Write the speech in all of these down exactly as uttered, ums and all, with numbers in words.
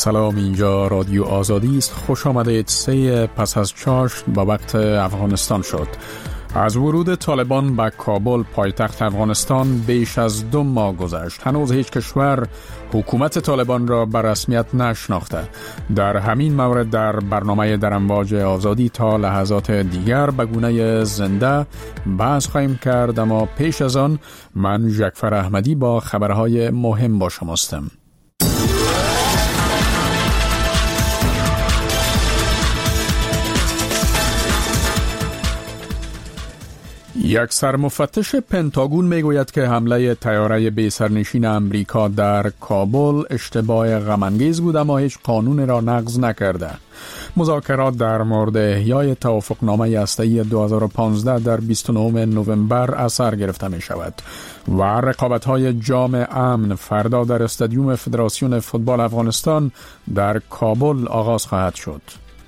سلام، اینجا رادیو آزادی است. خوش آمدید. سه پس از چاشت با وقت افغانستان شد. از ورود طالبان به کابل پایتخت افغانستان بیش از دو ماه گذشت. هنوز هیچ کشور حکومت طالبان را به رسمیت نشناخته. در همین مورد در برنامه در امواج آزادی تا لحظات دیگر به گونه زنده بحث خواهیم کرد، اما پیش از آن من جعفر احمدی با خبرهای مهم با شماستم. یک سرمفتش پنتاگون میگوید که حمله طیاره بی سرنشین امریکا در کابل اشتباه غم‌انگیز بود اما هیچ قانون را نقض نکرده. مذاکرات در مورد احیای توافقنامه هسته‌ای دو هزار و پانزده در بیست و نهم نوامبر از سر گرفته می شود و رقابت‌های جام امن فردا در استادیوم فدراسیون فوتبال افغانستان در کابل آغاز خواهد شد.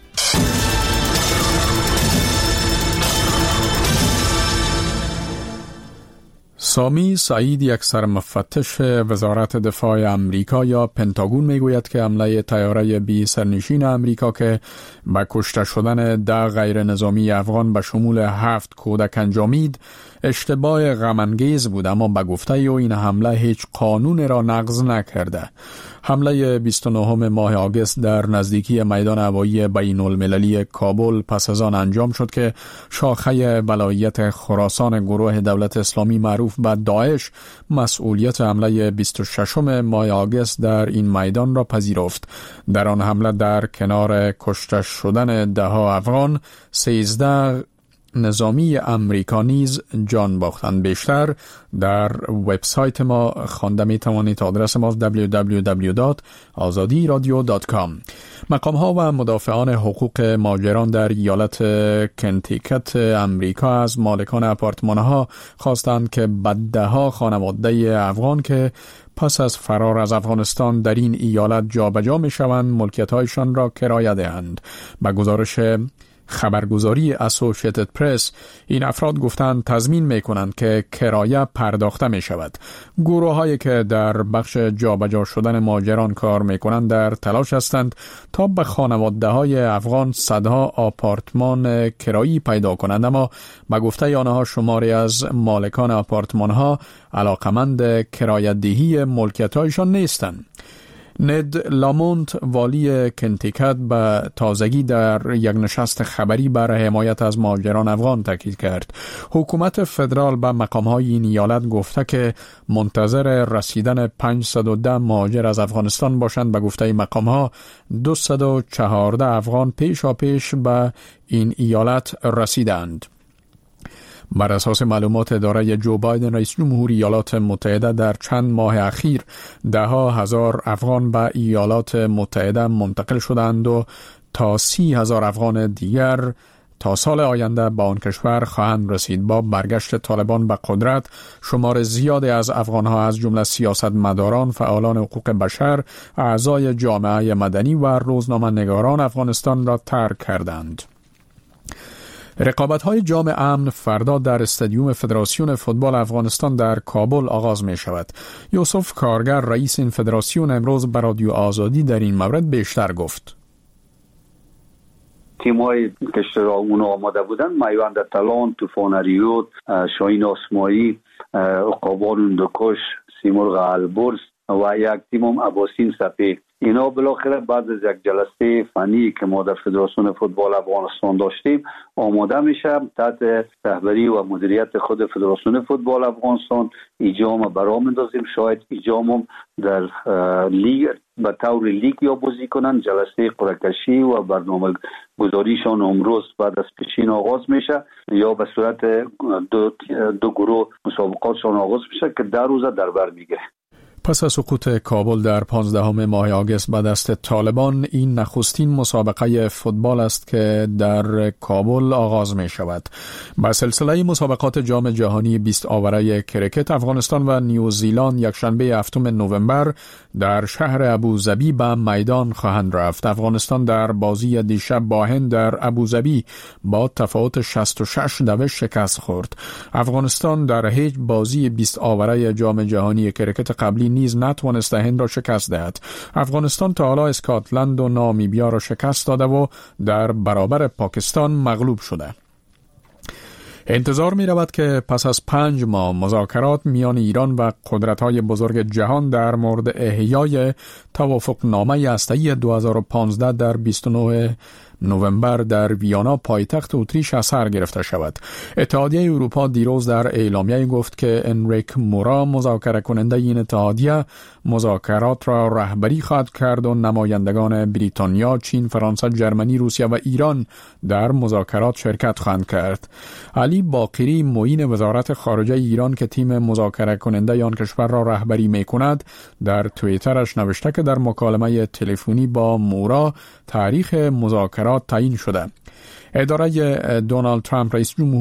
سامی سعید، یک سرمفتش وزارت دفاع امریکا یا پنتاگون، میگوید که حمله طیاره بی سرنشین امریکا که با کشته شدن ده غیر نظامی افغان به شمول هفت کودک انجامید اشتباه غم‌انگیز بود، اما به گفته او این حمله هیچ قانون را نقض نکرده. حمله بیست و نهم ماه آگوست در نزدیکی میدان هوایی بین المللی کابل پس از آن انجام شد که شاخه ولایت خراسان گروه دولت اسلامی معروف به داعش مسئولیت حمله بیست و ششم ماه آگوست در این میدان را پذیرفت. در آن حمله در کنار کشته شدن ده ها افغان، سیزده نظامی امریکا نیز جان باختند. بیشتر در وبسایت ما خوانده می توانید. آدرس ما دبلیو دبلیو دبلیو دات آزادی رادیو دات کام. مقام ها و مدافعان حقوق مهاجران در ایالت کنتیکت امریکا از مالکان آپارتمان ها خواستند که ده ها خانواده افغان که پس از فرار از افغانستان در این ایالت جابجا می شوند ملکیت هایشان را کرایه دهند. به گزارش خبرگزاری اسوسییتد پرس، این افراد گفتند تضمین میکنند که کرایه پرداخته می شود. گروه هایی که در بخش جابجا شدن مهاجران کار میکنند در تلاش هستند تا به خانواده های افغان صدها آپارتمان کرایی پیدا کنند، اما به گفته آنها شماری از مالکان آپارتمان ها علاقمند کرایه دهی ملکیت هایشان نیستند. ند لامونت، والی کنتیکت، به تازگی در یک نشست خبری برای حمایت از مهاجران افغان تاکید کرد. حکومت فدرال به مقام‌های این ایالت گفته که منتظر رسیدن پانصد و ده مهاجر از افغانستان باشند. به گفته مقام‌ها دویست و چهارده افغان پیشا پیش به این ایالت رسیدند. بر اساس معلومات اداره جو بایدن رئیس جمهور ایالات متحده، در چند ماه اخیر ده ها هزار افغان به ایالات متحده منتقل شدند و تا سی هزار افغان دیگر تا سال آینده به آن کشور خواهند رسید. با برگشت طالبان به قدرت، شمار زیادی از افغانها از جمله سیاستمداران، فعالان حقوق بشر، اعضای جامعه مدنی و روزنامه‌نگاران افغانستان را ترک کردند. رقابت‌های جام امن فردا در استادیوم فدراسیون فوتبال افغانستان در کابل آغاز می شود. یوسف کارگر، رئیس این فدراسیون، امروز به رادیو آزادی در این مورد بیشتر گفت. تیم‌های که اشتراکون آماده بودند میوند تلان، طوفان ریود، شاهین آسمایی، عقابان اندوکش، سیمرغ البرز و یک تیم اباسین سپی. اینا بالاخره بعد از یک جلسه فنی که ما در فدراسیون فوتبال افغانستان داشتیم آماده میشه تحت رهبری و مدیریت خود فدراسیون فوتبال افغانستان ایجام برام اندازیم. شاید ایجام در لیگ به طور لیگ یا بازی کنن. جلسه قرعه‌کشی و برنامه گذاریشان امروز بعد از پیشین آغاز میشه یا به صورت دو, دو گروه مسابقاتشان آغاز میشه که در روزه در بر میگیره. پس از سقوط کابل در پانزدهم ماه آگوست به دست طالبان، این نخستین مسابقه فوتبال است که در کابل آغاز می شود. با سلسله مسابقات جام جهانی بیست آوره کرکت، افغانستان و نیوزیلند یکشنبه هفتم نوامبر در شهر ابوظبی به میدان خواهند رفت. افغانستان در بازی دیشب با هند در ابوظبی با تفاوت شصت و شش دوه شکست خورد. افغانستان در هیچ بازی بیست آوره جام جهانی کرکت قبلی نیز نتوانسته هند را شکست دهد. افغانستان تا حالا اسکاتلند و نامیبیا را شکست داده و در برابر پاکستان مغلوب شده. انتظار می رود که پس از پنج ماه مذاکرات میان ایران و قدرت‌های بزرگ جهان در مورد احیای توافقنامه هسته‌ای دو هزار و پانزده در بیست و نه نوامبر در ویانا پایتخت اتریش اثر گرفته شود. اتحادیه اروپا دیروز در اعلامیه گفت که انریک مورا مذاکره کننده این اتحادیه مذاکرات را رهبری خواهد کرد و نمایندگان بریتانیا، چین، فرانسه، جرمنی، روسیه و ایران در مذاکرات شرکت خواهند کرد. علی باقری معین وزارت خارجه ایران که تیم مذاکره کننده آن کشور را رهبری می‌کند در توییترش نوشته که در مکالمه تلفنی با مورا تاریخ مذاکرات تعیین شده. اداره دونالد ترامپ رئیس جمهور